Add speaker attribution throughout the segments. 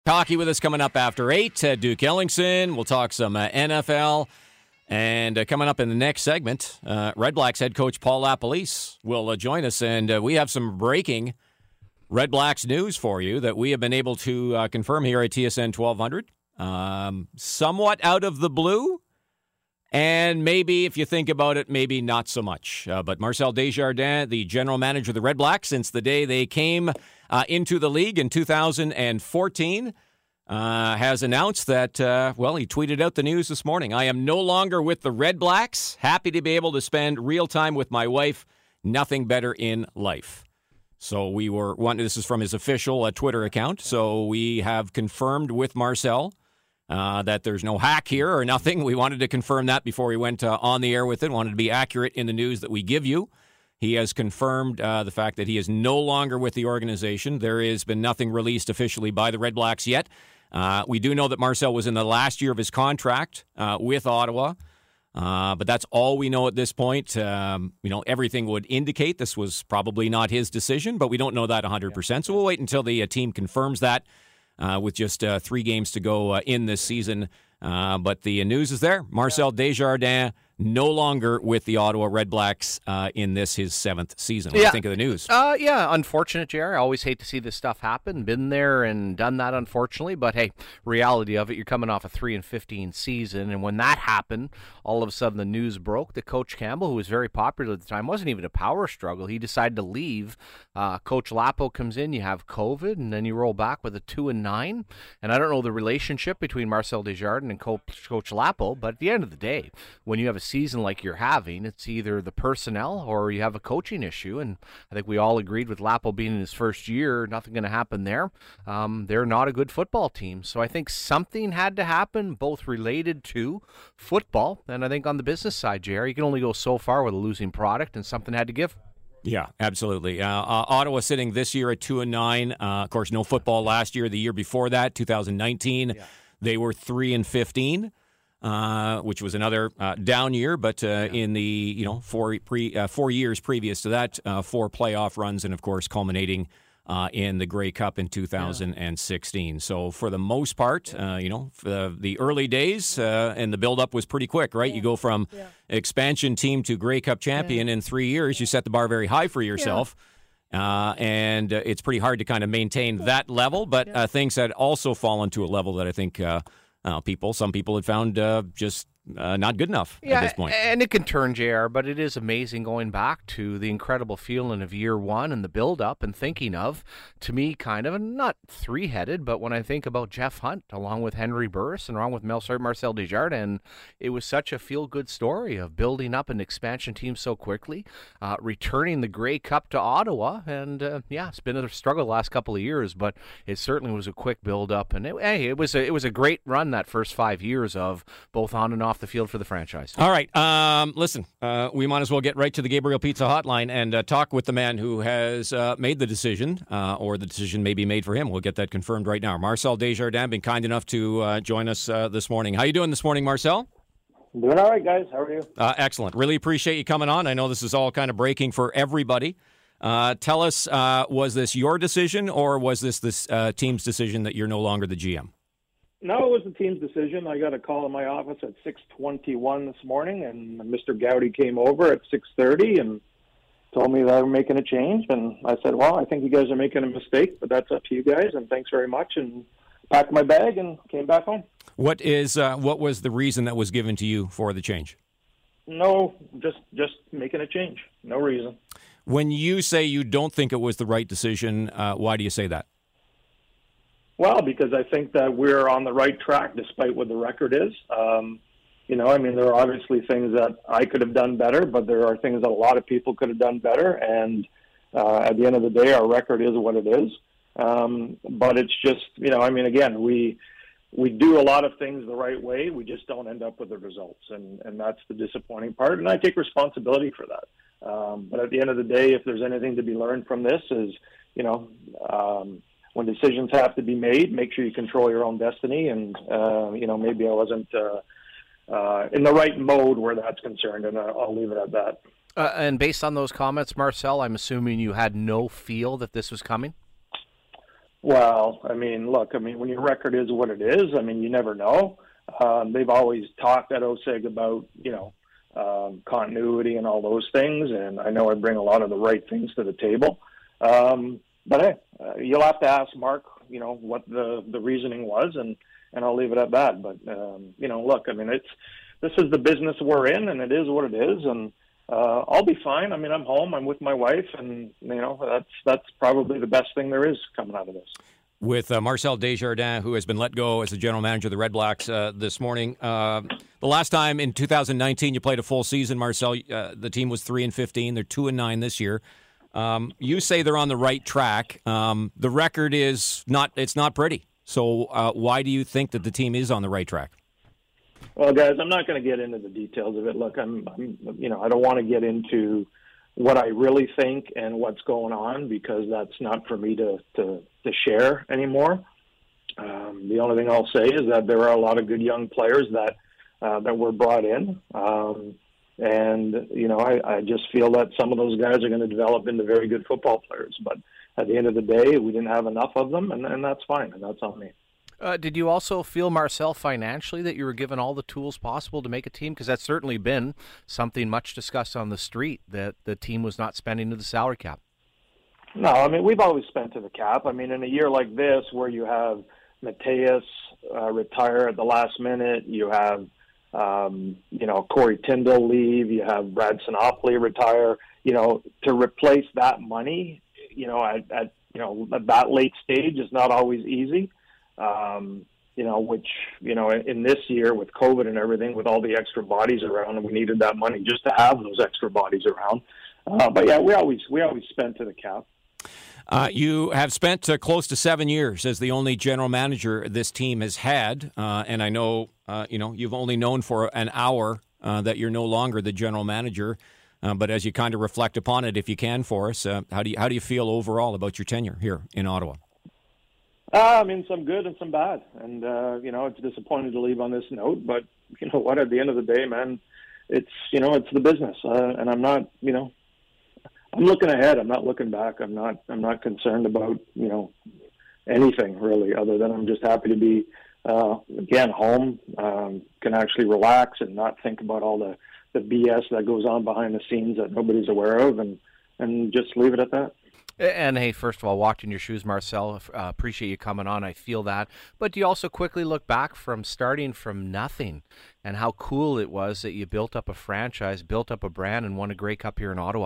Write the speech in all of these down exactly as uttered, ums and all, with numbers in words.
Speaker 1: Hockey with us coming up after eight. Uh, Duke Ellingson. We'll talk some uh, N F L. And uh, coming up in the next segment, uh, Red Blacks head coach Paul LaPolice will uh, join us. And uh, we have some breaking Red Blacks news for you that we have been able to uh, confirm here at T S N twelve hundred. Um, somewhat out of the blue. And maybe, if you think about it, maybe not so much. Uh, but Marcel Desjardins, the general manager of the Red Blacks, since the day they came uh, into the league in two thousand fourteen, uh, has announced that, uh, well, he tweeted out the news this morning. I am no longer with the Red Blacks. Happy to be able to spend real time with my wife. Nothing better in life. So we were, one, this is from his official uh, Twitter account. So we have confirmed with Marcel Uh, that there's no hack here or nothing. We wanted to confirm that before we went uh, on the air with it. Wanted to be accurate in the news that we give you. He has confirmed uh, the fact that he is no longer with the organization. There has been nothing released officially by the Red Blacks yet. Uh, we do know that Marcel was in the last year of his contract uh, with Ottawa, uh, but that's all we know at this point. Um, you know, everything would indicate this was probably not his decision, but we don't know that one hundred percent. So we'll wait until the uh, team confirms that. Uh, with just uh, three games to go uh, in this season. Uh, but the news is there. Marcel Desjardins no longer with the Ottawa Red Blacks uh, in this, his seventh season. What yeah. do you think of the news?
Speaker 2: Uh, yeah, unfortunate, J R. I always hate to see this stuff happen. Been there and done that, unfortunately. But, hey, reality of it, you're coming off a three and fifteen season. And when that happened, all of a sudden the news broke that Coach Campbell, who was very popular at the time, wasn't even a power struggle. He decided to leave. Uh, Coach Lapo comes in, you have COVID, and then you roll back with a two and nine. And I don't know the relationship between Marcel Desjardins and Coach, Coach Lapo, but at the end of the day, when you have a season like you're having, it's either the personnel or you have a coaching issue. And I think we all agreed with Lapo being in his first year, nothing going to happen there. Um, they're not a good football team. So I think something had to happen, both related to football and I think on the business side, Jerry, you can only go so far with a losing product, and something had to give.
Speaker 1: Yeah, absolutely. Uh, uh, Ottawa sitting this year at two and nine. Uh, of course, no football last year. The year before that, two thousand nineteen, yeah. they were three and fifteen. Uh, which was another uh, down year, but uh, yeah. in the you know four pre uh, four years previous to that, uh, four playoff runs, and of course culminating uh, in the Grey Cup in two thousand sixteen. Yeah. So for the most part, uh, you know, for the, the early days uh, and the build-up was pretty quick, right? Yeah. You go from yeah. expansion team to Grey Cup champion yeah. in three years. You set the bar very high for yourself. Yeah. Uh, and uh, it's pretty hard to kind of maintain that level, but uh, things had also fallen to a level that I think uh, uh, people, some people had found uh, just uh, not good enough
Speaker 2: yeah,
Speaker 1: at this point.
Speaker 2: And it can turn, J R, but it is amazing going back to the incredible feeling of year one and the build-up and thinking of, to me, kind of, not three-headed, but when I think about Jeff Hunt along with Henry Burris and along with Marcel Desjardins, it was such a feel-good story of building up an expansion team so quickly, uh, returning the Grey Cup to Ottawa, and uh, yeah, it's been a struggle the last couple of years, but it certainly was a quick build-up, and it, hey, it was a, it was a great run that first five years of both on and off the field for the franchise.
Speaker 1: All right. Um, listen, uh, we might as well get right to the Gabriel Pizza hotline and uh, talk with the man who has uh, made the decision, uh, or the decision may be made for him. We'll get that confirmed right now. Marcel Desjardins, been kind enough to uh, join us uh, this morning. How you doing this morning, Marcel?
Speaker 3: Doing all right, guys. How are you?
Speaker 1: Uh, excellent. Really appreciate you coming on. I know this is all kind of breaking for everybody. Uh, tell us, uh, was this your decision, or was this this uh, team's decision that you're no longer the G M?
Speaker 3: No, it was the team's decision. I got a call in my office at six twenty-one this morning, and Mister Gowdy came over at six thirty and told me that I'm making a change. And I said, well, I think you guys are making a mistake, but that's up to you guys, and thanks very much, and packed my bag and came back home.
Speaker 1: What is uh, what was the reason that was given to you for the change?
Speaker 3: No, just just making a change. No reason.
Speaker 1: When you say you don't think it was the right decision, uh, why do you say that?
Speaker 3: Well, because I think that we're on the right track despite what the record is. Um, you know, I mean, there are obviously things that I could have done better, but there are things that a lot of people could have done better. And uh, at the end of the day, our record is what it is. Um, but it's just, you know, I mean, again, we we do a lot of things the right way. We just don't end up with the results. And, and that's the disappointing part. And I take responsibility for that. Um, but at the end of the day, if there's anything to be learned from this is, you know, um, when decisions have to be made, make sure you control your own destiny. And, uh, you know, maybe I wasn't uh, uh, in the right mode where that's concerned, and I'll leave it at that.
Speaker 2: Uh, and based on those comments, Marcel, I'm assuming you had no feel that this was coming?
Speaker 3: Well, I mean, look, I mean, when your record is what it is, I mean, you never know. Um, they've always talked at O S E G about, you know, um, continuity and all those things, and I know I bring a lot of the right things to the table. Um, but hey, uh, you'll have to ask Mark, you know, what the, the reasoning was, and, and I'll leave it at that. But, um, you know, look, I mean, it's this is the business we're in, and it is what it is, and uh, I'll be fine. I mean, I'm home, I'm with my wife, and, you know, that's that's probably the best thing there is coming out of this.
Speaker 1: With uh, Marcel Desjardins, who has been let go as the general manager of the Red Blacks uh, this morning. Uh, the last time in two thousand nineteen you played a full season, Marcel, uh, the team was three and fifteen. They're two and nine this year. Um, you say they're on the right track. Um, the record is not; it's not pretty. So, uh, why do you think that the team is on the right track?
Speaker 3: Well, guys, I'm not going to get into the details of it. Look, I'm, I'm, you know, I don't want to get into what I really think and what's going on, because that's not for me to, to, to share anymore. Um, the only thing I'll say is that there are a lot of good young players that uh, that were brought in. Um, and, you know, I, I just feel that some of those guys are going to develop into very good football players. But at the end of the day, we didn't have enough of them, and, and that's fine, and that's on me.
Speaker 2: Uh, did you also feel, Marcel, financially that you were given all the tools possible to make a team? Because that's certainly been something much discussed on the street, that the team was not spending to the salary cap.
Speaker 3: No, I mean, we've always spent to the cap. I mean, in a year like this where you have Mateus uh, retire at the last minute, you have, um, you know, Corey Tyndall leave, you have Brad Sinopoli retire, you know, to replace that money, you know, at, at you know, at that late stage is not always easy. Um, you know, which, you know, in this year with COVID and everything, with all the extra bodies around, and we needed that money just to have those extra bodies around. Uh, but yeah, we always, we always spent to the cap.
Speaker 1: Uh, you have spent uh, close to seven years as the only general manager this team has had. Uh, and I know, uh, you know, you've only known for an hour uh, that you're no longer the general manager. Uh, but as you kind of reflect upon it, if you can for us, uh, how do you, how do you feel overall about your tenure here in Ottawa?
Speaker 3: Uh, I mean, some good and some bad. And, uh, you know, it's disappointing to leave on this note. But, you know what, at the end of the day, man, it's, you know, it's the business. Uh, and I'm not, you know, I'm looking ahead. I'm not looking back. I'm not, I'm not concerned about, you know, anything really, other than I'm just happy to be, uh, again, home, um, can actually relax and not think about all the, the B S that goes on behind the scenes that nobody's aware of, and, and just leave it at that.
Speaker 2: And hey, first of all, walked in your shoes, Marcel. Uh, appreciate you coming on. I feel that. But do you also quickly look back from starting from nothing and how cool it was that you built up a franchise, built up a brand, and won a Grey Cup here in Ottawa?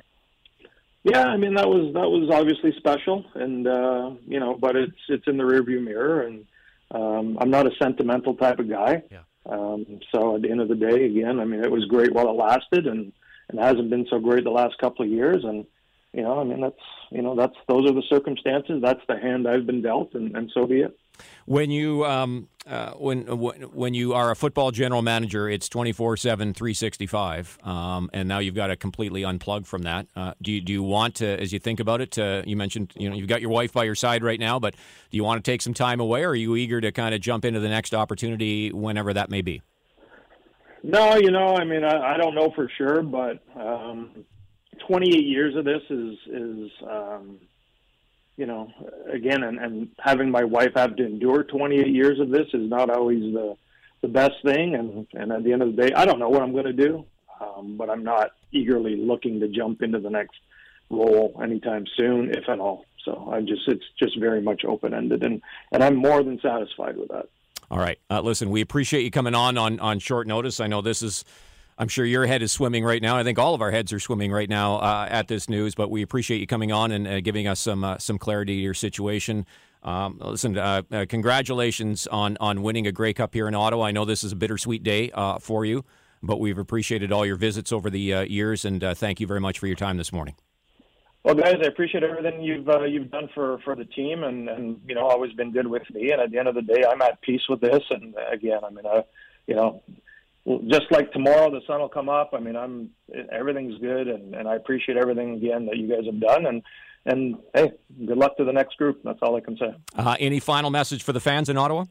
Speaker 3: Yeah, I mean, that was that was obviously special, and uh, you know, but it's it's in the rearview mirror, and um, I'm not a sentimental type of guy.
Speaker 2: Yeah.
Speaker 3: Um, so at the end of the day, again, I mean, it was great while it lasted, and and hasn't been so great the last couple of years, and. You know, I mean, that's, you know, that's, those are the circumstances. That's the hand I've been dealt, and, and so be it.
Speaker 1: When you, um, uh, when, when you are a football general manager, it's twenty-four seven, three sixty-five. Um, and now you've got to completely unplug from that. Uh, do you, do you want to, as you think about it, to, you mentioned, you know, you've got your wife by your side right now, but do you want to take some time away, or are you eager to kind of jump into the next opportunity whenever that may be?
Speaker 3: No, you know, I mean, I, I don't know for sure, but, um, twenty-eight years of this is, is um, you know, again, and, and having my wife have to endure twenty-eight years of this is not always the the best thing. And, and at the end of the day, I don't know what I'm going to do, um, but I'm not eagerly looking to jump into the next role anytime soon, if at all. So I just, it's just very much open-ended, and, and I'm more than satisfied with that.
Speaker 1: All right. Uh, listen, we appreciate you coming on, on on short notice. I know this is, I'm sure your head is swimming right now. I think all of our heads are swimming right now uh, at this news, but we appreciate you coming on and uh, giving us some uh, some clarity to your situation. Um, listen, uh, uh, congratulations on, on winning a Grey Cup here in Ottawa. I know this is a bittersweet day uh, for you, but we've appreciated all your visits over the uh, years, and uh, thank you very much for your time this morning.
Speaker 3: Well, guys, I appreciate everything you've uh, you've done for, for the team, and, and you know, always been good with me. And at the end of the day, I'm at peace with this. And again, I mean, uh, you know. Just like tomorrow, the sun will come up. I mean, I'm everything's good, and, and I appreciate everything again that you guys have done. And and hey, good luck to the next group. That's all I can say.
Speaker 1: Uh, any final message for the fans in Ottawa?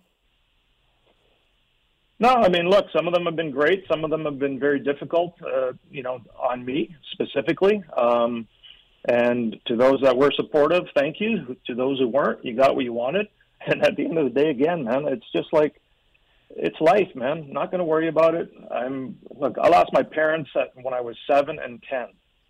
Speaker 3: No, I mean, look, some of them have been great. Some of them have been very difficult. Uh, you know, on me specifically. Um, And to those that were supportive, thank you. To those who weren't, you got what you wanted. And at the end of the day, again, man, it's just like, it's life, man. Not going to worry about it. I'm look. I lost my parents at, when I was seven and ten.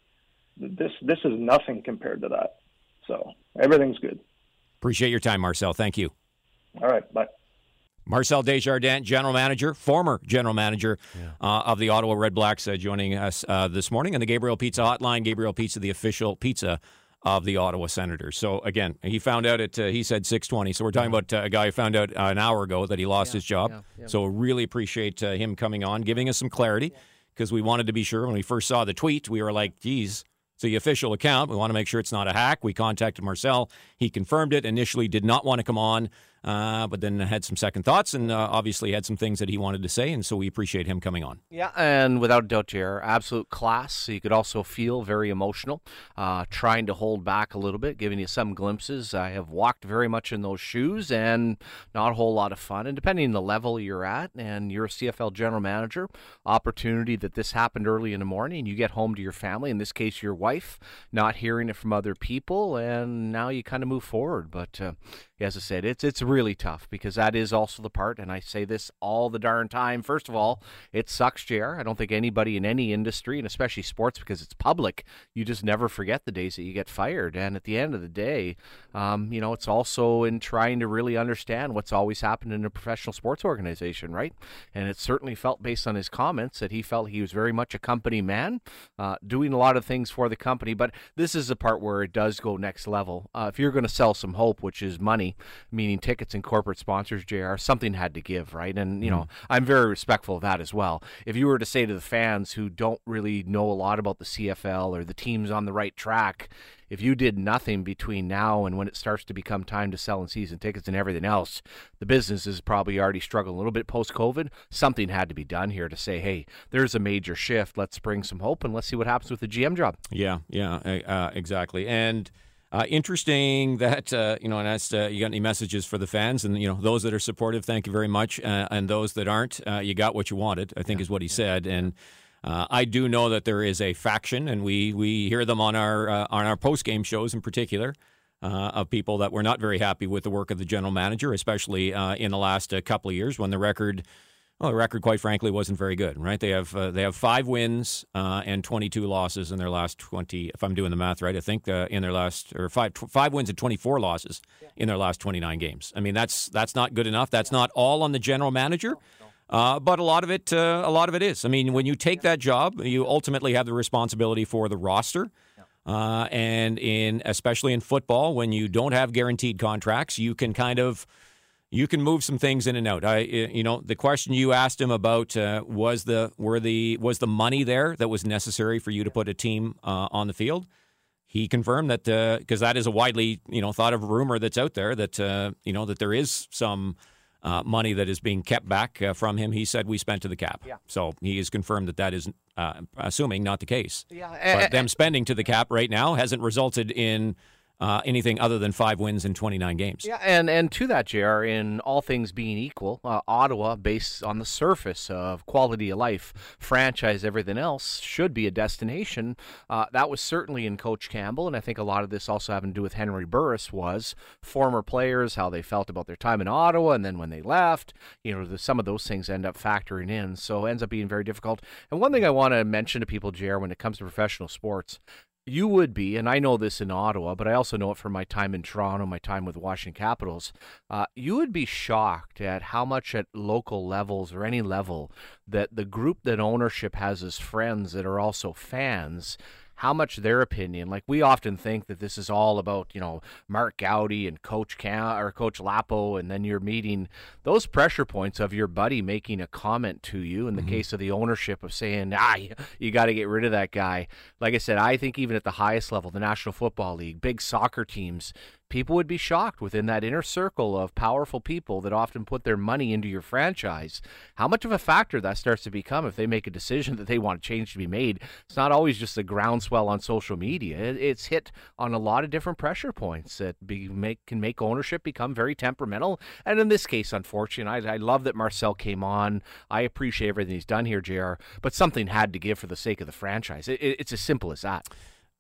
Speaker 3: This this is nothing compared to that. So everything's good.
Speaker 1: Appreciate your time, Marcel. Thank you.
Speaker 3: All right, bye.
Speaker 1: Marcel Desjardins, general manager, former general manager yeah. uh, of the Ottawa Redblacks, uh, joining us uh, this morning on the Gabriel Pizza Hotline. Gabriel Pizza, the official pizza of the Ottawa Senators. So, again, he found out at, uh, he said six twenty. So we're talking about uh, a guy who found out uh, an hour ago that he lost yeah, his job. Yeah, yeah. So really appreciate uh, him coming on, giving us some clarity, because we wanted to be sure when we first saw the tweet, we were like, geez, it's the official account. We want to make sure it's not a hack. We contacted Marcel. He confirmed it. Initially did not want to come on, uh, but then had some second thoughts and uh, obviously had some things that he wanted to say, and so we appreciate him coming on.
Speaker 2: Yeah, and without a doubt, Jer, absolute class. You could also feel very emotional, uh, trying to hold back a little bit, giving you some glimpses. I have walked very much in those shoes, and not a whole lot of fun. And depending on the level you're at, and you're a C F L general manager, opportunity that this happened early in the morning, you get home to your family, in this case your wife, not hearing it from other people, and now you kind of move forward. But uh, as I said, it's it's really tough, because that is also the part, and I say this all the darn time. First of all, it sucks, J R. I don't think anybody in any industry, and especially sports, because it's public, you just never forget the days that you get fired. And at the end of the day, um, you know, it's also in trying to really understand what's always happened in a professional sports organization, right? And it certainly felt, based on his comments, that he felt he was very much a company man, uh, doing a lot of things for the company. But this is the part where it does go next level. Uh, if you're going to sell some hope, which is money, meaning tickets and corporate sponsors, J R, something had to give, right? And, you know, I'm very respectful of that as well. If you were to say to the fans who don't really know a lot about the C F L or the teams on the right track, if you did nothing between now and when it starts to become time to sell in season tickets and everything else, the business is probably already struggling a little bit post-COVID. Something had to be done here to say, hey, there's a major shift. Let's bring some hope, and let's see what happens with the G M job.
Speaker 1: Yeah, yeah, uh, exactly. And Uh, interesting that, uh, you know, and that's, uh, you got any messages for the fans, and, you know, those that are supportive, thank you very much. Uh, and those that aren't, uh, you got what you wanted, I think yeah. is what he said. And uh, I do know that there is a faction, and we, we hear them on our, uh, on our post-game shows in particular, uh, of people that were not very happy with the work of the general manager, especially uh, in the last uh, couple of years when the record, well, the record, quite frankly, wasn't very good, right? They have uh, they have five wins uh, and twenty-two losses in their last twenty. If I'm doing the math right, I think uh, in their last or five tw- five wins and twenty-four losses yeah. in their last twenty-nine games. I mean, that's that's not good enough. That's not all on the general manager, uh, but a lot of it uh, a lot of it is. I mean, when you take that job, you ultimately have the responsibility for the roster. Uh, and in especially in football, when you don't have guaranteed contracts, you can kind of You can move some things in and out. I, you know, the question you asked him about uh, was the were the was the money there that was necessary for you to put a team uh, on the field. He confirmed that because uh, that is a widely you know thought of rumor that's out there that uh, you know that there is some uh, money that is being kept back uh, from him. He said we spent to the cap. Yeah. So he has confirmed that that is uh, assuming not the case. Yeah. But them spending to the cap right now hasn't resulted in Uh, anything other than five wins in twenty-nine games.
Speaker 2: Yeah, and, and to that, J R, in all things being equal, uh, Ottawa, based on the surface of quality of life, franchise, everything else, should be a destination. Uh, that was certainly in Coach Campbell, and I think a lot of this also having to do with Henry Burris, was former players, how they felt about their time in Ottawa, and then when they left, you know, the, some of those things end up factoring in, so it ends up being very difficult. And one thing I want to mention to people, J R, when it comes to professional sports, you would be, and I know this in Ottawa, but I also know it from my time in Toronto, my time with the Washington Capitals, uh, you would be shocked at how much at local levels or any level that the group that ownership has as friends that are also fans, how much their opinion, like we often think that this is all about, you know, Mark Gowdy and Coach Cam or Coach Lapo, and then you're meeting those pressure points of your buddy making a comment to you in the mm-hmm. case of the ownership of saying, ah, you, you got to get rid of that guy. Like I said, I think even at the highest level, the National Football League, big soccer teams, people would be shocked within that inner circle of powerful people that often put their money into your franchise, how much of a factor that starts to become if they make a decision that they want a change to be made. It's not always just a groundswell on social media. It's hit on a lot of different pressure points that be, make, can make ownership become very temperamental. And in this case, unfortunately, I, I love that Marcel came on. I appreciate everything he's done here, J R, but something had to give for the sake of the franchise. It, it, it's as simple as that.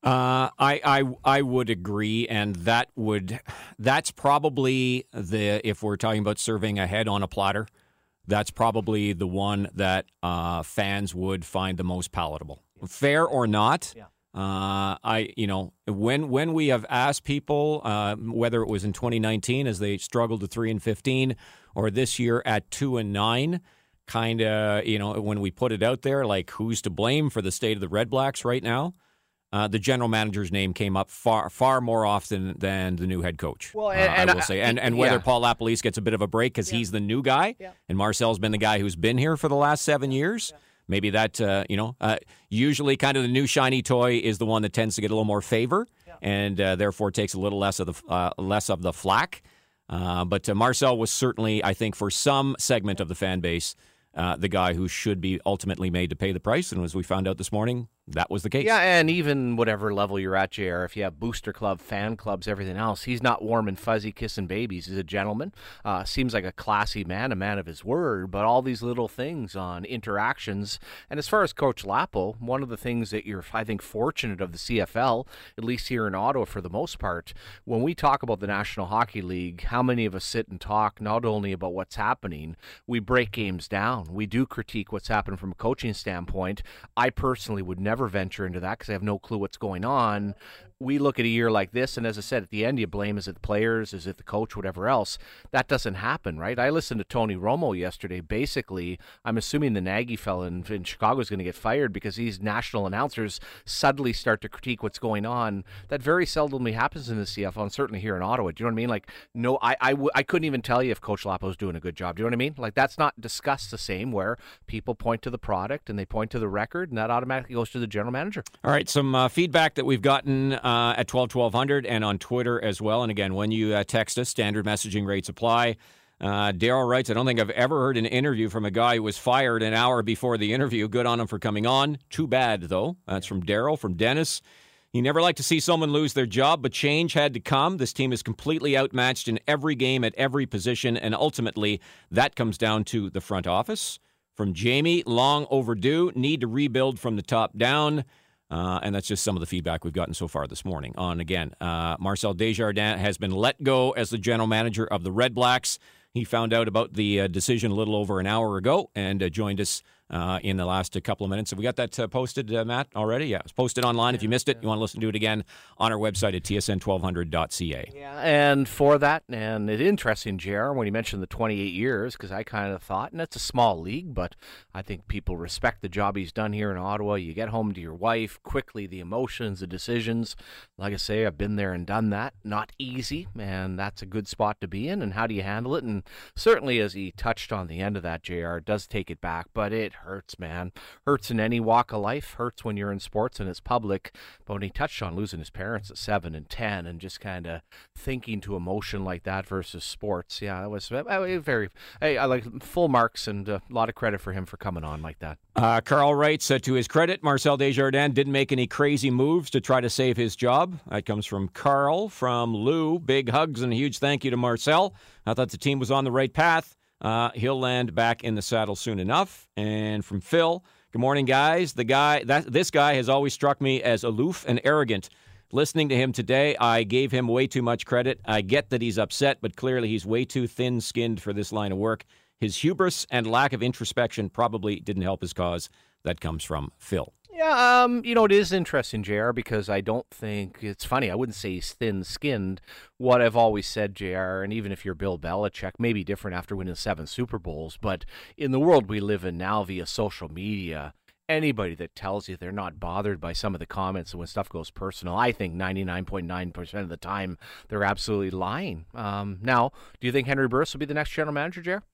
Speaker 1: Uh, I, I I would agree, and that would that's probably the if we're talking about serving a head on a platter, that's probably the one that uh, fans would find the most palatable. Yeah. Fair or not, yeah. uh, I you know when when we have asked people uh, whether it was in twenty nineteen as they struggled to three and fifteen, or this year at two and nine. Kind of, you know, when we put it out there, like who's to blame for the state of the Red Blacks right now? Uh, the general manager's name came up far, far more often than the new head coach. Well, and, uh, and I will I, say, and and whether yeah. Paul LaPolice gets a bit of a break because yeah. he's the new guy, yeah. and Marcel's been the guy who's been here for the last seven years. Yeah. Maybe that, uh, you know, uh, usually kind of the new shiny toy is the one that tends to get a little more favor, yeah. and uh, therefore takes a little less of the uh, less of the flack. Uh, but uh, Marcel was certainly, I think, for some segment of the fan base, Uh, the guy who should be ultimately made to pay the price. And as we found out this morning, that was the case.
Speaker 2: Yeah, and even whatever level you're at, J R, if you have booster club, fan clubs, everything else, he's not warm and fuzzy kissing babies. He's a gentleman. Uh, seems like a classy man, a man of his word, but all these little things on interactions. And as far as Coach Lapo, one of the things that you're, I think, fortunate of the C F L, at least here in Ottawa for the most part, when we talk about the National Hockey League, how many of us sit and talk not only about what's happening, we break games down. We do critique what's happened from a coaching standpoint. I personally would never venture into that because I have no clue what's going on. We look at a year like this, and as I said, at the end, you blame, is it the players, is it the coach, whatever else. That doesn't happen, right? I listened to Tony Romo yesterday. Basically, I'm assuming the Nagy fella in, in Chicago is going to get fired because these national announcers suddenly start to critique what's going on. That very seldomly happens in the C F L, and certainly here in Ottawa. Do you know what I mean? Like, no, I, I, w- I couldn't even tell you if Coach Lapo's doing a good job. Do you know what I mean? Like, that's not discussed the same, where people point to the product and they point to the record, and that automatically goes to the general manager.
Speaker 1: All right, some uh, feedback that we've gotten uh, at twelve twelve hundred and on Twitter as well. And again, when you uh, text us, standard messaging rates apply. Uh, Daryl writes, I don't think I've ever heard an interview from a guy who was fired an hour before the interview. Good on him for coming on. Too bad, though. That's from Daryl, from Dennis. You never like to see someone lose their job, but change had to come. This team is completely outmatched in every game at every position, and ultimately that comes down to the front office. From Jamie, long overdue, need to rebuild from the top down. Uh, and that's just some of the feedback we've gotten so far this morning on, again, uh, Marcel Desjardins has been let go as the general manager of the Red Blacks. He found out about the uh, decision a little over an hour ago and uh, joined us uh, in the last uh, couple of minutes. Have we got that uh, posted, uh, Matt, already? Yeah, it's posted online. If you missed it, you want to listen to it again on our website at T S N twelve hundred dot C A.
Speaker 2: Yeah, and for that, and it's interesting, J R, when you mentioned the twenty-eight years, because I kind of thought, and it's a small league, but I think people respect the job he's done here in Ottawa. You get home to your wife, quickly, the emotions, the decisions. Like I say, I've been there and done that. Not easy, and that's a good spot to be in, and how do you handle it? And certainly, as he touched on the end of that, J R, it does take it back, but it hurts, man. Hurts in any walk of life. Hurts when you're in sports and it's public. But when he touched on losing his parents at seven and ten and just kind of thinking to emotion like that versus sports, yeah, that was very, hey, I like full marks and a lot of credit for him for coming on like that.
Speaker 1: Uh, Carl writes, uh, to his credit, Marcel Desjardins didn't make any crazy moves to try to save his job. That comes from Carl. From Lou, big hugs and a huge thank you to Marcel. I thought the team was on the right path. Uh, he'll land back in the saddle soon enough. And from Phil, good morning, guys. The guy, that this guy has always struck me as aloof and arrogant. Listening to him today, I gave him way too much credit. I get that he's upset, but clearly he's way too thin-skinned for this line of work. His hubris and lack of introspection probably didn't help his cause. That comes from Phil.
Speaker 2: Yeah, um, you know, it is interesting, J R, because I don't think, it's funny, I wouldn't say he's thin-skinned. What I've always said, J R, and even if you're Bill Belichick, maybe different after winning seven Super Bowls, but in the world we live in now via social media, anybody that tells you they're not bothered by some of the comments and when stuff goes personal, I think ninety-nine point nine percent of the time they're absolutely lying. Um, now, do you think Henry Burris will be the next general manager, J R?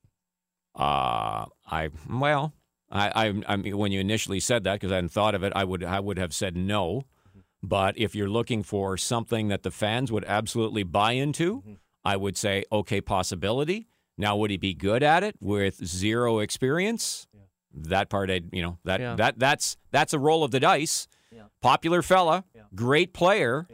Speaker 1: Uh, I, well... I, I, I mean, when you initially said that, because I hadn't thought of it, I would I would have said no. Mm-hmm. But if you're looking for something that the fans would absolutely buy into, mm-hmm. I would say, okay, possibility. Now, would he be good at it with zero experience? Yeah. That part, I, you know, that, yeah. that that's that's a roll of the dice. Yeah. Popular fella, yeah. great player. Yeah.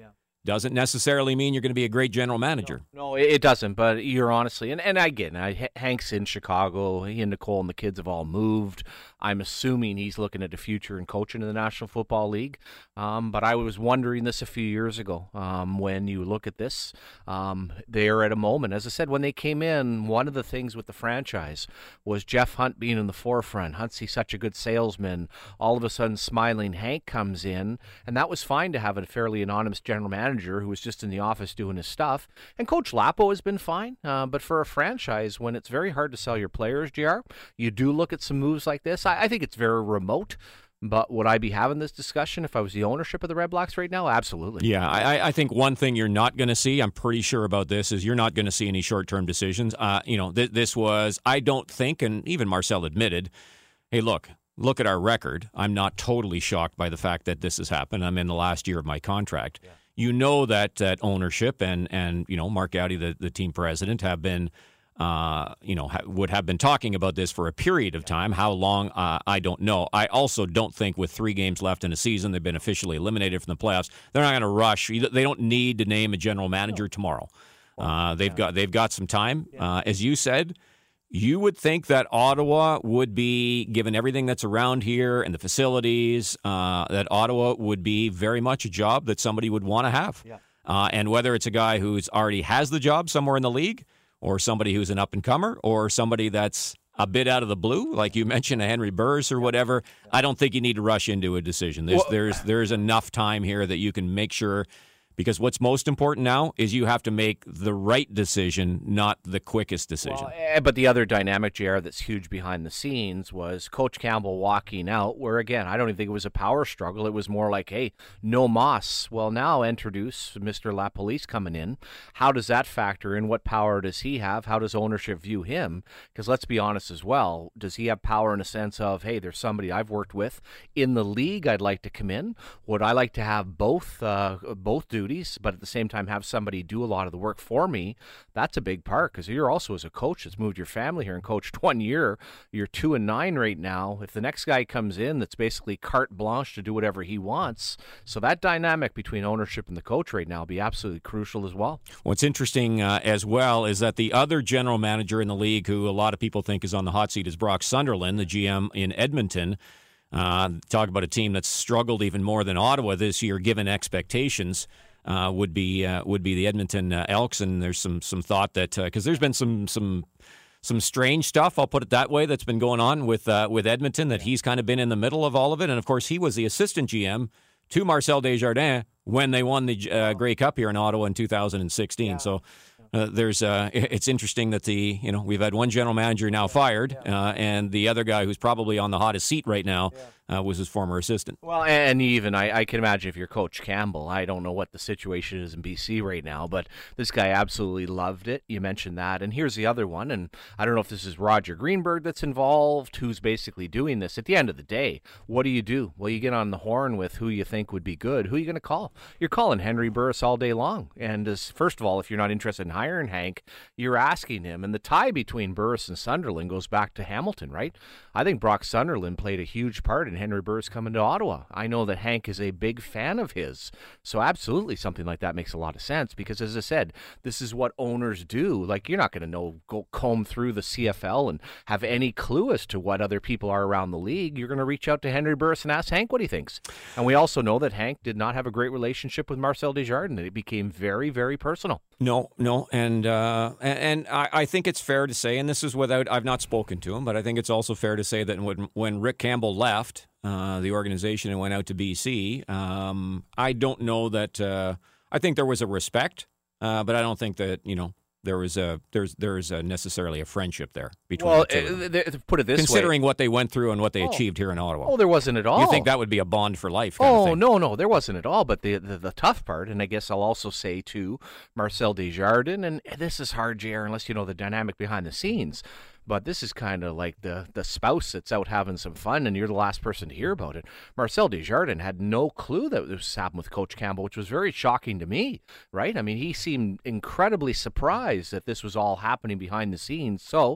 Speaker 1: doesn't necessarily mean you're going to be a great general manager.
Speaker 2: No, no, it doesn't, but you're honestly, and, and again, I, Hank's in Chicago, he and Nicole and the kids have all moved. I'm assuming he's looking at the future and coaching in the National Football League. Um, but I was wondering this a few years ago. Um, when you look at this, um, they're at a moment. As I said, when they came in, one of the things with the franchise was Jeff Hunt being in the forefront. Hunt's such a good salesman. All of a sudden, smiling Hank comes in, and that was fine to have a fairly anonymous general manager who was just in the office doing his stuff. And Coach Lapo has been fine. Uh, but for a franchise, when it's very hard to sell your players, J R, you do look at some moves like this. I, I think it's very remote. But would I be having this discussion if I was the ownership of the Red Blacks right now? Absolutely.
Speaker 1: Yeah, I, I think one thing you're not going to see, I'm pretty sure about this, is you're not going to see any short-term decisions. Uh, you know, th- this was, I don't think, and even Marcel admitted, hey, look, look at our record. I'm not totally shocked by the fact that this has happened. I'm in the last year of my contract. Yeah. You know that, that ownership and, and, you know, Mark Gowdy, the, the team president, have been Uh, you know, ha- would have been talking about this for a period of time. How long, uh, I don't know. I also don't think with three games left in a season, they've been officially eliminated from the playoffs. They're not going to rush. They don't need to name a general manager tomorrow. Uh, they've got they've got some time. Uh, as you said, you would think that Ottawa would be, given everything that's around here and the facilities, uh, that Ottawa would be very much a job that somebody would want to have. Yeah. Uh, and whether it's a guy who's already has the job somewhere in the league, or somebody who's an up-and-comer, or somebody that's a bit out of the blue, like you mentioned, a Henry Burris or whatever, I don't think you need to rush into a decision. There's, well, there's, there's enough time here that you can make sure, because what's most important now is you have to make the right decision, not the quickest decision.
Speaker 2: Well, but the other dynamic, J R, that's huge behind the scenes was Coach Campbell walking out, where, again, I don't even think it was a power struggle. It was more like, hey, no Moss. Well, now introduce Mister LaPolice coming in. How does that factor in? What power does he have? How does ownership view him? Because let's be honest as well, does he have power in a sense of, hey, there's somebody I've worked with in the league I'd like to come in? Would I like to have both, uh, both do but at the same time have somebody do a lot of the work for me? That's a big part, because you're also, as a coach that's moved your family here and coached one year, you're two and nine right now. If the next guy comes in that's basically carte blanche to do whatever he wants, so that dynamic between ownership and the coach right now will be absolutely crucial as well.
Speaker 1: What's interesting uh, as well is that the other general manager in the league who a lot of people think is on the hot seat is Brock Sunderland, the G M in Edmonton. Uh, talk about a team that's struggled even more than Ottawa this year, given expectations. Uh, would be uh, would be the Edmonton uh, Elks, and there's some some thought that because uh, there's been some some some strange stuff, I'll put it that way, that's been going on with uh, with Edmonton, that he's kind of been in the middle of all of it, and of course he was the assistant G M to Marcel Desjardins when they won the uh, Grey Cup here in Ottawa in two thousand sixteen. Yeah. So. Uh, there's uh, it's interesting that the you know we've had one general manager now fired, uh, and the other guy who's probably on the hottest seat right now uh, was his former assistant.
Speaker 2: Well, and even I, I can imagine if you're Coach Campbell, I don't know what the situation is in B C right now, but this guy absolutely loved it. You mentioned that, and here's the other one, and I don't know if this is Roger Greenberg that's involved, who's basically doing this. At the end of the day, what do you do? Well, you get on the horn with who you think would be good. Who are you going to call? You're calling Henry Burris all day long, and as, first of all, if you're not interested in hiring Iron Hank, you're asking him. And the tie between Burris and Sunderland goes back to Hamilton, right? I think Brock Sunderland played a huge part in Henry Burris coming to Ottawa. I know that Hank is a big fan of his. So absolutely something like that makes a lot of sense because, as I said, this is what owners do. Like, you're not going to know, go comb through the C F L and have any clue as to what other people are around the league. You're going to reach out to Henry Burris and ask Hank what he thinks. And we also know that Hank did not have a great relationship with Marcel Desjardins. It became very, very personal.
Speaker 1: No, no, and uh, and I, I think it's fair to say, and this is without, I've not spoken to him, but I think it's also fair to say that when, when Rick Campbell left uh, the organization and went out to B C, um, I don't know that, uh, I think there was a respect, uh, but I don't think that, you know, there was a there's there's a necessarily a friendship there between
Speaker 2: well,
Speaker 1: the two.
Speaker 2: Uh, th- put it this
Speaker 1: Considering
Speaker 2: way.
Speaker 1: Considering what they went through and what they
Speaker 2: oh.
Speaker 1: achieved here in Ottawa.
Speaker 2: Oh, there wasn't at all.
Speaker 1: You think that would be a bond for life kind
Speaker 2: oh,
Speaker 1: of thing?
Speaker 2: no, no, there wasn't at all. But the, the the tough part, and I guess I'll also say to Marcel Desjardins, and this is hard, J R, unless you know the dynamic behind the scenes. But this is kind of like the, the spouse that's out having some fun, and you're the last person to hear about it. Marcel Desjardins had no clue that this was happening with Coach Campbell, which was very shocking to me, right? I mean, he seemed incredibly surprised that this was all happening behind the scenes. So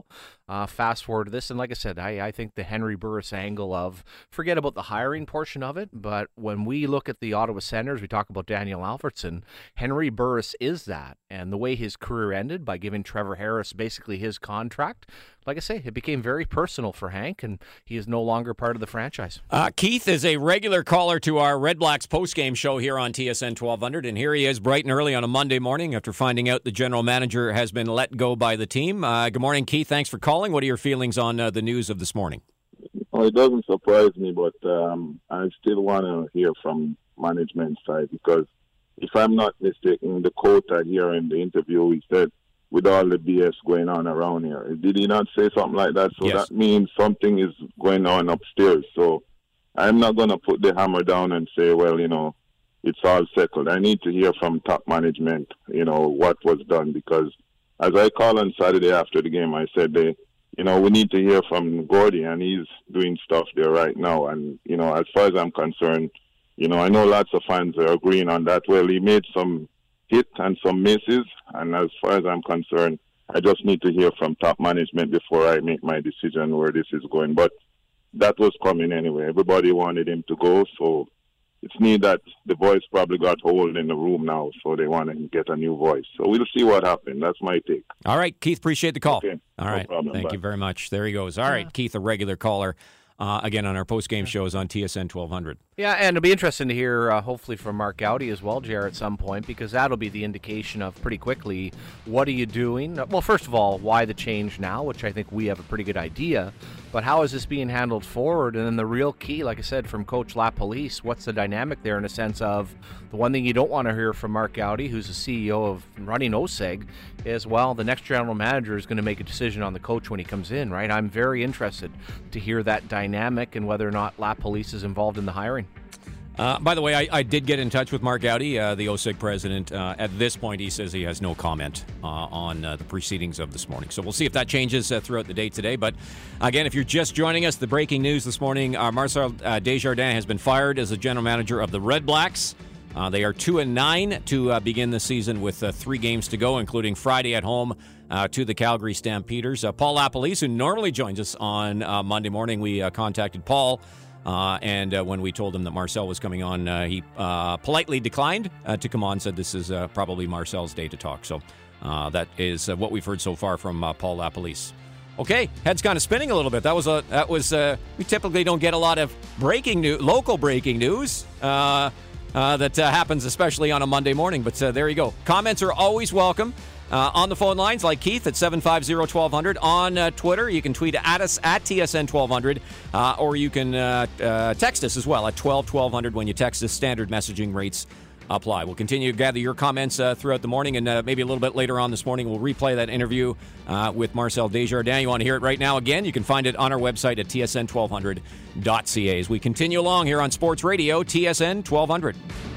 Speaker 2: Uh, fast forward to this, and like I said, I, I think the Henry Burris angle of, forget about the hiring portion of it, but when we look at the Ottawa Senators, we talk about Daniel Alfredsson, Henry Burris is that, and the way his career ended by giving Trevor Harris basically his contract, like I say, it became very personal for Hank, and he is no longer part of the franchise.
Speaker 1: Uh, Keith is a regular caller to our Red Blacks postgame show here on T S N twelve hundred, and here he is bright and early on a Monday morning after finding out the general manager has been let go by the team. Uh, good morning, Keith. Thanks for calling. What are your feelings on uh, the news of this morning?
Speaker 4: Well, it doesn't surprise me, but um, I still want to hear from management side, because if I'm not mistaken, the quote I hear in the interview, he said, with all the B S going on around here. Did he not say something like that? So
Speaker 1: yes.
Speaker 4: That means something is going on upstairs. So I'm not going to put the hammer down and say, well, you know, it's all settled. I need to hear from top management, you know, what was done, because as I called on Saturday after the game, I said, they, you know, we need to hear from Gordy, and he's doing stuff there right now. And, you know, as far as I'm concerned, you know, I know lots of fans are agreeing on that. Well, he made some hit and some misses, and as far as I'm concerned, I just need to hear from top management before I make my decision where this is going. But that was coming anyway. Everybody wanted him to go, so it's neat that the voice probably got hold in the room now, so they want to get a new voice. So we'll see what happens. That's my take.
Speaker 1: All right, Keith, appreciate the call.
Speaker 4: Okay.
Speaker 1: All
Speaker 4: No
Speaker 1: right,
Speaker 4: problem.
Speaker 1: thank
Speaker 4: Bye.
Speaker 1: you very much. There he goes. All right, Keith, a regular caller, uh, again on our post-game shows on T S N twelve hundred.
Speaker 2: Yeah, and it'll be interesting to hear, uh, hopefully, from Mark Gowdy as well, J R, at some point, because that'll be the indication of pretty quickly, what are you doing? Well, first of all, why the change now, which I think we have a pretty good idea, but how is this being handled forward? And then the real key, like I said, from Coach LaPolice, what's the dynamic there in a sense of the one thing you don't want to hear from Mark Gowdy, who's the C E O of running O S E G, is, well, the next general manager is going to make a decision on the coach when he comes in, right? I'm very interested to hear that dynamic and whether or not LaPolice is involved in the hiring.
Speaker 1: Uh, by the way, I, I did get in touch with Mark Gowdy, uh, the O S E G president. Uh, at this point, he says he has no comment uh, on uh, the proceedings of this morning. So we'll see if that changes uh, throughout the day today. But again, if you're just joining us, the breaking news this morning, uh, Marcel uh, Desjardins has been fired as the general manager of the Red Blacks. Uh, they are two and nine to uh, begin the season with uh, three games to go, including Friday at home uh, to the Calgary Stampeders. Uh, Paul LaPolice, who normally joins us on uh, Monday morning, we uh, contacted Paul. Uh, and uh, when we told him that Marcel was coming on, uh, he uh, politely declined uh, to come on, said this is uh, probably Marcel's day to talk. So uh, that is uh, what we've heard so far from uh, Paul LaPolice. Okay, head's kind of spinning a little bit. That was a that was uh, we typically don't get a lot of breaking news, local breaking news uh, uh, that uh, happens, especially on a Monday morning. But uh, there you go. Comments are always welcome. Uh, on the phone lines, like Keith at seven five zero, one two zero zero. On uh, Twitter, you can tweet at us at T S N twelve hundred, uh, or you can uh, uh, text us as well at twelve twelve hundred. When you text us, standard messaging rates apply. We'll continue to gather your comments uh, throughout the morning, and uh, maybe a little bit later on this morning, we'll replay that interview uh, with Marcel Desjardins. You want to hear it right now again? You can find it on our website at T S N twelve hundred dot C A. As we continue along here on Sports Radio, T S N twelve hundred.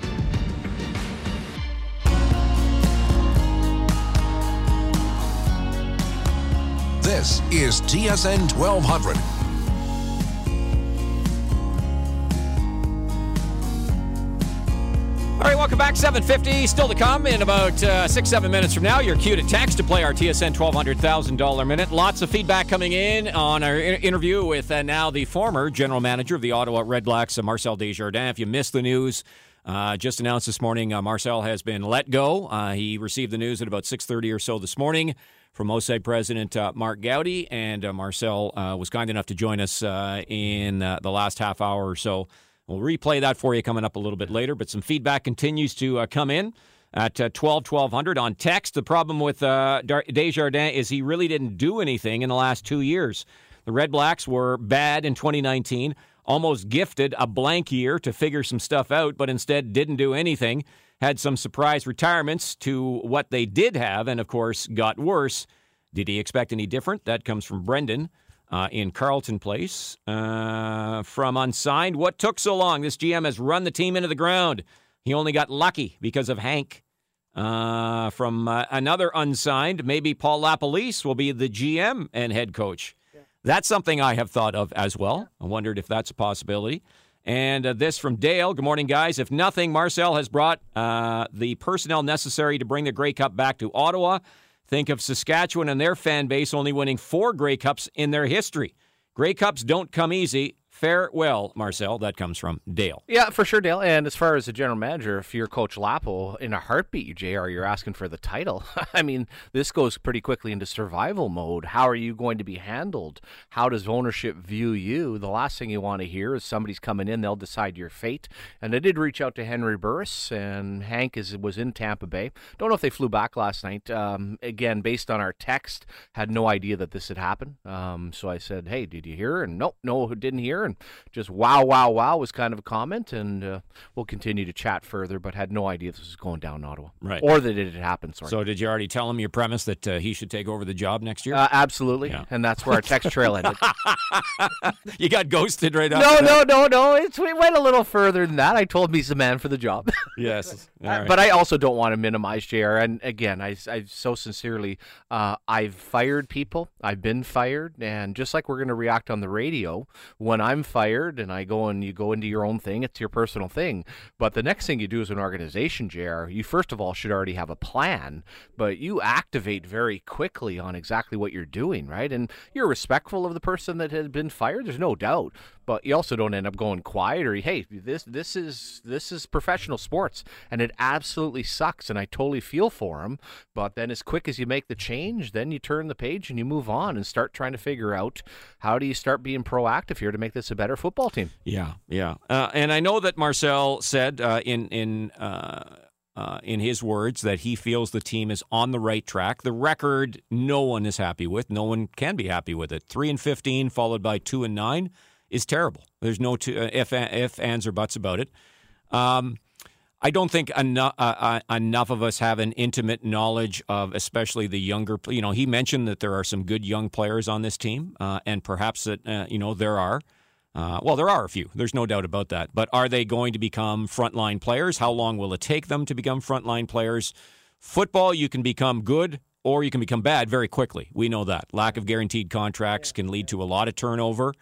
Speaker 5: This is T S N twelve hundred.
Speaker 1: All right, welcome back. seven fifty, still to come in about uh, six, seven minutes from now. You're cue to text to play our T S N twelve hundred one thousand dollars minute. Lots of feedback coming in on our in- interview with uh, now the former general manager of the Ottawa Red Blacks, uh, Marcel Desjardins. If you missed the news, uh, just announced this morning, uh, Marcel has been let go. Uh, he received the news at about six thirty or so this morning from O S E G President uh, Mark Gowdy, and uh, Marcel uh, was kind enough to join us uh, in uh, the last half hour or so. We'll replay that for you coming up a little bit later, but some feedback continues to uh, come in at uh, twelve twelve hundred on text. The problem with uh, Desjardins is he really didn't do anything in the last two years. The Red Blacks were bad in twenty nineteen, almost gifted a blank year to figure some stuff out, but instead didn't do anything. Had some surprise retirements to what they did have, and of course got worse. Did he expect any different? That comes from Brendan uh, in Carleton Place. Uh, from Unsigned, what took so long? This G M has run the team into the ground. He only got lucky because of Hank. Uh, from uh, another Unsigned, maybe Paul LaPolice will be the G M and head coach. Yeah. That's something I have thought of as well. I wondered if that's a possibility. And uh, this from Dale. Good morning, guys. If nothing, Marcel has brought uh, the personnel necessary to bring the Grey Cup back to Ottawa. Think of Saskatchewan and their fan base only winning four Grey Cups in their history. Grey Cups don't come easy. Farewell, Marcel. That comes from Dale.
Speaker 2: Yeah, for sure, Dale. And as far as the general manager, if you're Coach Lapo, in a heartbeat, J R, you're asking for the title. I mean, this goes pretty quickly into survival mode. How are you going to be handled? How does ownership view you? The last thing you want to hear is somebody's coming in, they'll decide your fate. And I did reach out to Henry Burris, and Hank is was in Tampa Bay. Don't know if they flew back last night. Um, again, based on our text, had no idea that this had happened. Um, so I said, hey, did you hear? And nope, no, didn't hear. And just wow, wow, wow was kind of a comment, and uh, we'll continue to chat further, but had no idea this was going down in Ottawa.
Speaker 1: Right.
Speaker 2: Or that it had happened, sorry.
Speaker 1: So did you already tell him your premise that uh, he should take over the job next year?
Speaker 2: Uh, absolutely,
Speaker 1: Yeah.
Speaker 2: and that's where our text trail ended.
Speaker 1: You got ghosted right after
Speaker 2: no,
Speaker 1: that?
Speaker 2: no, no, no, it's, we went a little further than that. I told him he's the man for the job.
Speaker 1: Yes. All
Speaker 2: Uh,
Speaker 1: right.
Speaker 2: But I also don't want to minimize J R. And again, I, I so sincerely, uh, I've fired people. I've been fired. And just like we're going to react on the radio, when I'm fired and I go and you go into your own thing, it's your personal thing. But the next thing you do as an organization, J R, you first of all should already have a plan, but you activate very quickly on exactly what you're doing, right? And you're respectful of the person that has been fired. There's no doubt. But you also don't end up going quiet or, hey, this this is this is professional sports, and it absolutely sucks, and I totally feel for him. But then as quick as you make the change, then you turn the page and you move on and start trying to figure out how do you start being proactive here to make this a better football team.
Speaker 1: Yeah, yeah. Uh, and I know that Marcel said uh, in in uh, uh, in his words that he feels the team is on the right track. The record, no one is happy with. No one can be happy with it. Three and fifteen, followed by two and nine, is terrible. There's no two, uh, if, if, ands, or buts about it. Um, I don't think enough, uh, uh, enough of us have an intimate knowledge of, especially the younger. You know, he mentioned that there are some good young players on this team, uh, and perhaps that uh, you know there are. Uh, well, there are a few. There's no doubt about that. But are they going to become frontline players? How long will it take them to become frontline players? Football, you can become good or you can become bad very quickly. We know that. Lack of guaranteed contracts can lead to a lot of turnover.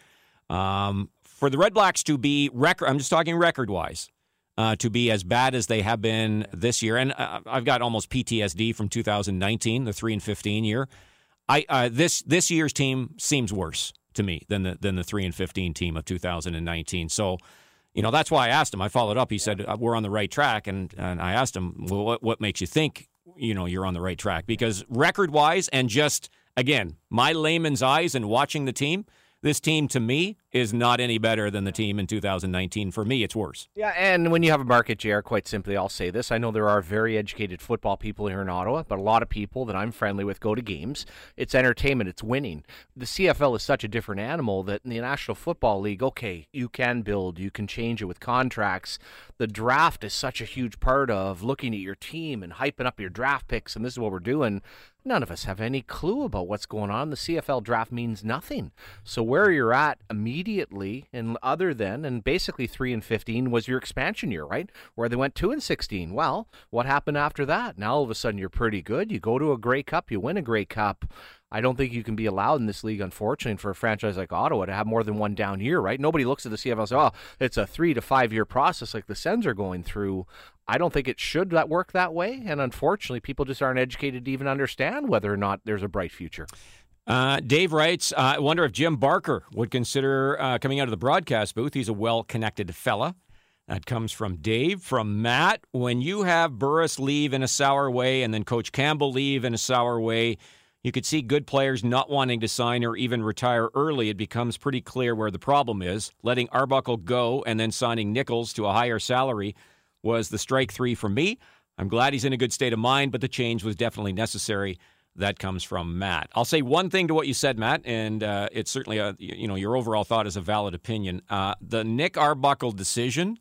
Speaker 1: Um, for the Red Blacks to be record, I'm just talking record-wise, uh, to be as bad as they have been this year, and uh, I've got almost P T S D from two thousand nineteen, the three and fifteen year. I uh, this this year's team seems worse to me than the than the three and fifteen team of two thousand nineteen. So, you know, that's why I asked him. I followed up. He said we're on the right track, and and I asked him, well, what what makes you think you know you're on the right track? Because record-wise, and just again, my layman's eyes and watching the team. This team, to me, is not any better than the team in two thousand nineteen. For me, it's worse.
Speaker 2: Yeah, and when you have a market, J R, quite simply, I'll say this. I know there are very educated football people here in Ottawa, but a lot of people that I'm friendly with go to games. It's entertainment. It's winning. The C F L is such a different animal that in the National Football League, okay, you can build. You can change it with contracts. The draft is such a huge part of looking at your team and hyping up your draft picks, and this is what we're doing. None of us have any clue about what's going on. The C F L draft means nothing. So where you're at immediately, and other than, and basically three and fifteen was your expansion year, right? Where they went two and sixteen. Well, what happened after that? Now all of a sudden you're pretty good. You go to a Grey Cup, you win a Grey Cup. I don't think you can be allowed in this league, unfortunately, for a franchise like Ottawa to have more than one down year, right? Nobody looks at the C F L and says, oh, it's a three to five year process like the Sens are going through. I don't think it should that work that way, and unfortunately, people just aren't educated to even understand whether or not there's a bright future.
Speaker 1: Uh, Dave writes, uh, I wonder if Jim Barker would consider uh, coming out of the broadcast booth. He's a well-connected fella. That comes from Dave. From Matt, when you have Burris leave in a sour way and then Coach Campbell leave in a sour way, you could see good players not wanting to sign or even retire early. It becomes pretty clear where the problem is. Letting Arbuckle go and then signing Nichols to a higher salary was the strike three for me. I'm glad he's in a good state of mind, but the change was definitely necessary. That comes from Matt. I'll say one thing to what you said, Matt, and uh, it's certainly a, you know, your overall thought is a valid opinion. Uh, the Nick Arbuckle decision,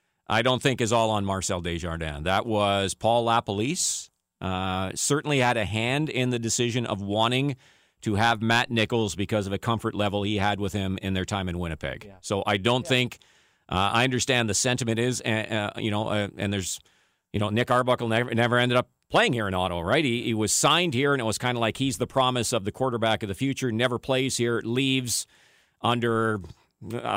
Speaker 1: I don't think is all on Marcel Desjardins. That was Paul LaPolice. Uh, certainly had a hand in the decision of wanting to have Matt Nichols because of a comfort level he had with him in their time in Winnipeg. Yeah. So I don't yeah. think. Uh, I understand the sentiment is, uh, uh, you know, uh, and there's, you know, Nick Arbuckle never never ended up playing here in Ottawa, right? He, he was signed here, and it was kind of like he's the promise of the quarterback of the future, never plays here, leaves under, uh,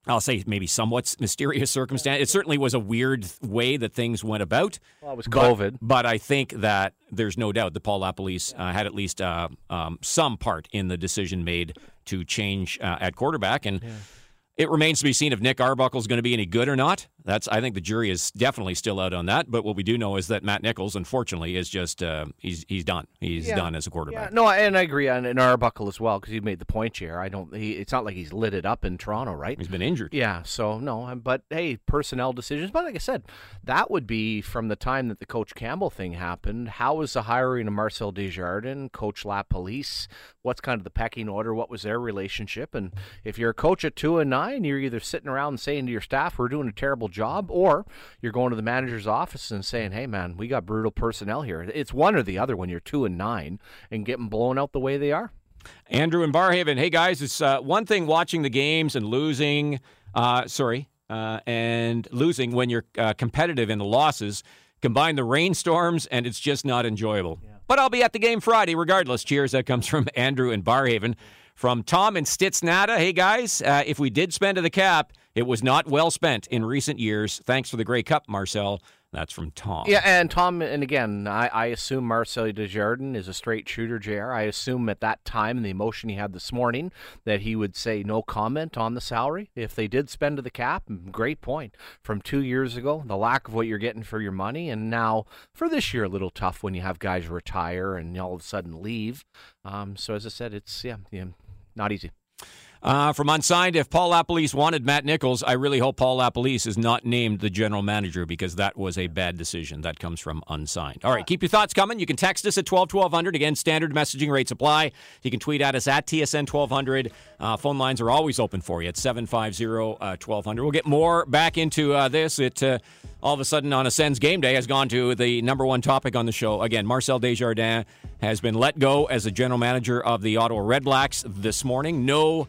Speaker 1: I'll say maybe somewhat mysterious circumstance. It certainly was a weird way that things went about.
Speaker 2: Well, it was
Speaker 1: but,
Speaker 2: COVID.
Speaker 1: But I think that there's no doubt that Paul LaPolice uh, had at least uh, um, some part in the decision made to change uh, at quarterback. And yeah. It remains to be seen if Nick Arbuckle is going to be any good or not. That's I think the jury is definitely still out on that. But what we do know is that Matt Nichols, unfortunately, is just uh, he's he's done. He's
Speaker 2: yeah.
Speaker 1: done as a quarterback.
Speaker 2: Yeah. No, and I agree on and Arbuckle as well because you made the point here. I don't. He, it's not like he's lit it up in Toronto, right?
Speaker 1: He's been injured.
Speaker 2: Yeah. So no, but hey, personnel decisions. But like I said, that would be from the time that the Coach Campbell thing happened. How was the hiring of Marcel Desjardins, Coach LaPolice? What's kind of the pecking order? What was their relationship? And if you're a coach at two and nine, you're either sitting around and saying to your staff, "We're doing a terrible job," or you're going to the manager's office and saying, "Hey, man, we got brutal personnel here." It's one or the other when you're two and nine and getting blown out the way they are.
Speaker 1: Andrew in Barrhaven, hey guys, it's uh, one thing watching the games and losing. Uh, sorry, uh, and losing when you're uh, competitive in the losses. Combine the rainstorms, and it's just not enjoyable. Yeah. But I'll be at the game Friday regardless. Cheers. That comes from Andrew in Barrhaven. From Tom in Stitznata, hey guys, uh, if we did spend to the cap, it was not well spent in recent years. Thanks for the Grey Cup, Marcel. That's from Tom.
Speaker 2: Yeah, and Tom, and again, I, I assume Marcel Desjardins is a straight shooter, J R. I assume at that time, and the emotion he had this morning, that he would say no comment on the salary. If they did spend to the cap, great point. From two years ago, the lack of what you're getting for your money, and now for this year, a little tough when you have guys retire and all of a sudden leave. Um, so as I said, it's, yeah, yeah not easy.
Speaker 1: Uh, from Unsigned, if Paul LaPolice wanted Matt Nichols, I really hope Paul LaPolice is not named the general manager because that was a bad decision. That comes from Unsigned. All right, keep your thoughts coming. You can text us at twelve twelve hundred. Again, standard messaging rates apply. You can tweet at us at T S N twelve hundred. Uh, phone lines are always open for you at seven five zero, twelve hundred. We'll get more back into uh, this. It uh, all of a sudden on a Sens game day has gone to the number one topic on the show. Again, Marcel Desjardins has been let go as the general manager of the Ottawa Redblacks this morning. No...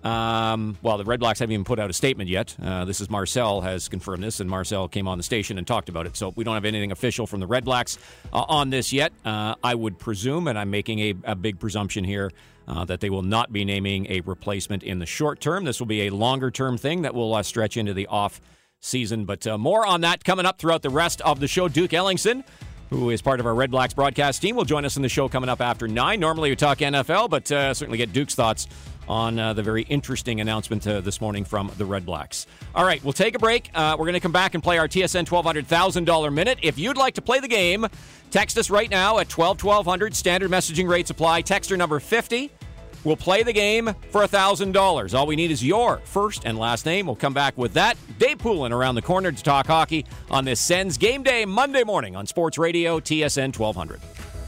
Speaker 1: Um, well, the Red Blacks haven't even put out a statement yet. Uh, this is Marcel has confirmed this, and Marcel came on the station and talked about it. So we don't have anything official from the Red Blacks uh, on this yet. Uh, I would presume, and I'm making a, a big presumption here, uh, that they will not be naming a replacement in the short term. This will be a longer term thing that will uh, stretch into the off season. But uh, more on that coming up throughout the rest of the show. Duke Ellingson, who is part of our Red Blacks broadcast team, will join us in the show coming up after nine. Normally we talk N F L, but uh, certainly get Duke's thoughts on uh, the very interesting announcement uh, this morning from the Red Blacks. All right, we'll take a break. Uh, we're going to come back and play our T S N twelve hundred one thousand dollars minute. If you'd like to play the game, text us right now at twelve twelve hundred. Standard messaging rates apply. Texter number fifty. We'll play the game for one thousand dollars. All we need is your first and last name. We'll come back with that. Dave Poulin around the corner to talk hockey on this Sens Game Day Monday morning on Sports Radio T S N twelve hundred.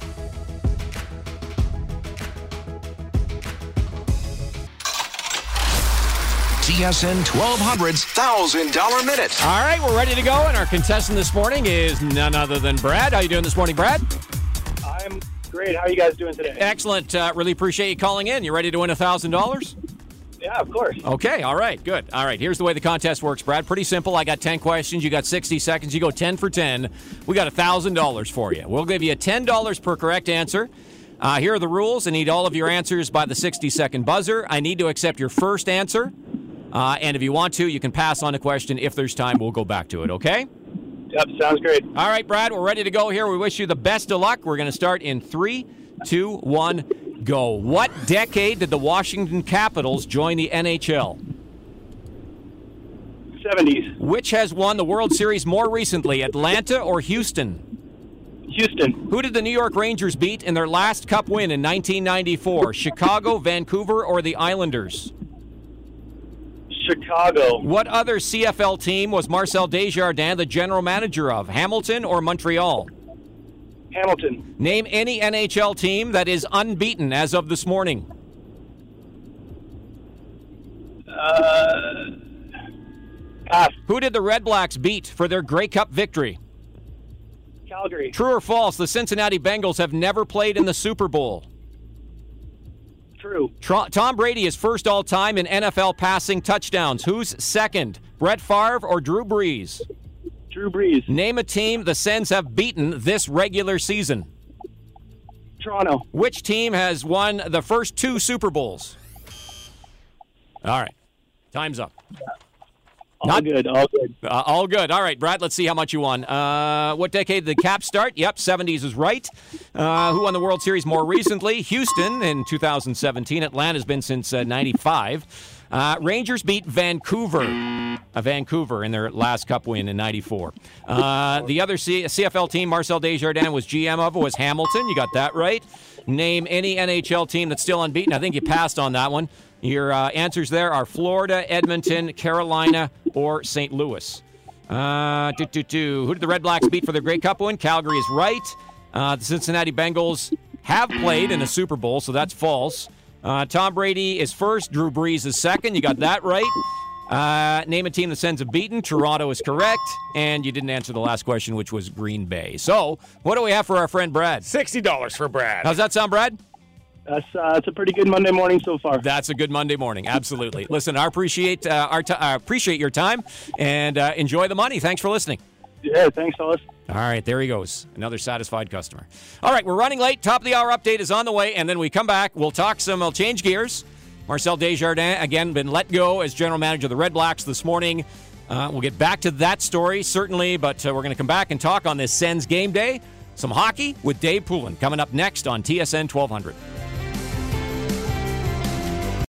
Speaker 5: T S N twelve hundred's one thousand dollars minute.
Speaker 1: All right, we're ready to go, and our contestant this morning is none other than Brad. How you doing this morning, Brad?
Speaker 6: I'm great. How are you guys doing today?
Speaker 1: Excellent. Uh, really appreciate you calling in. You ready to win one thousand dollars?
Speaker 6: Yeah, of course.
Speaker 1: Okay, all right, good. All right, here's the way the contest works, Brad. Pretty simple. I got ten questions. You got sixty seconds. You go ten for ten. We got one thousand dollars for you. We'll give you ten dollars per correct answer. Uh, here are the rules. I need all of your answers by the sixty-second buzzer. I need to accept your first answer. Uh, and if you want to, you can pass on a question. If there's time, we'll go back to it, okay?
Speaker 6: Yep, sounds great.
Speaker 1: All right, Brad, we're ready to go here. We wish you the best of luck. We're going to start in three, two, one, go. What decade did the Washington Capitals join the N H L?
Speaker 6: seventies.
Speaker 1: Which has won the World Series more recently, Atlanta or Houston?
Speaker 6: Houston.
Speaker 1: Who did the New York Rangers beat in their last Cup win in nineteen ninety-four? Chicago, Vancouver, or the Islanders?
Speaker 6: Chicago.
Speaker 1: What other C F L team was Marcel Desjardins the general manager of, Hamilton or Montreal?
Speaker 6: Hamilton.
Speaker 1: Name any N H L team that is unbeaten as of this morning.
Speaker 6: Uh, pass.
Speaker 1: Who did the Red Blacks beat for their Grey Cup victory?
Speaker 6: Calgary.
Speaker 1: True or false, the Cincinnati Bengals have never played in the Super Bowl?
Speaker 6: True.
Speaker 1: Tr- Tom Brady is first all-time in N F L passing touchdowns. Who's second, Brett Favre or Drew Brees?
Speaker 6: Drew Brees.
Speaker 1: Name a team the Sens have beaten this regular season.
Speaker 6: Toronto.
Speaker 1: Which team has won the first two Super Bowls? All right. Time's up.
Speaker 6: All
Speaker 1: Not
Speaker 6: good, all good.
Speaker 1: Uh, all good. All right, Brad, let's see how much you won. Uh, what decade did the Caps start? Yep, seventies is right. Uh, who won the World Series more recently? Houston in two thousand seventeen. Atlanta's been since uh, ninety-five. Uh, Rangers beat Vancouver. Uh, Vancouver in their last Cup win in ninety-four. Uh, the other C- CFL team Marcel Desjardins was G M of was Hamilton. You got that right. Name any N H L team that's still unbeaten. I think you passed on that one. Your uh, answers there are Florida, Edmonton, Carolina, or Saint Louis. Uh, doo, doo, doo. Who did the Red Blacks beat for their Grey Cup win? Calgary is right. Uh, the Cincinnati Bengals have played in a Super Bowl, so that's false. Uh, Tom Brady is first. Drew Brees is second. You got that right. Uh, name a team the Sens have beaten. Toronto is correct. And you didn't answer the last question, which was Green Bay. So, what do we have for our friend Brad?
Speaker 7: sixty dollars for Brad.
Speaker 1: How's that sound, Brad?
Speaker 6: That's uh, that's a pretty good Monday morning so far.
Speaker 1: That's a good Monday morning. Absolutely. Listen, I appreciate uh, our t- uh, appreciate your time and uh, enjoy the money. Thanks for listening.
Speaker 6: Yeah, thanks, fellas.
Speaker 1: All right, there he goes. Another satisfied customer. All right, we're running late. Top of the hour update is on the way, and then we come back. We'll talk some, we'll change gears. Marcel Desjardins, again, been let go as general manager of the Red Blacks this morning. Uh, we'll get back to that story, certainly, but uh, we're going to come back and talk on this Sens game day. Some hockey with Dave Poulin coming up next on T S N twelve hundred.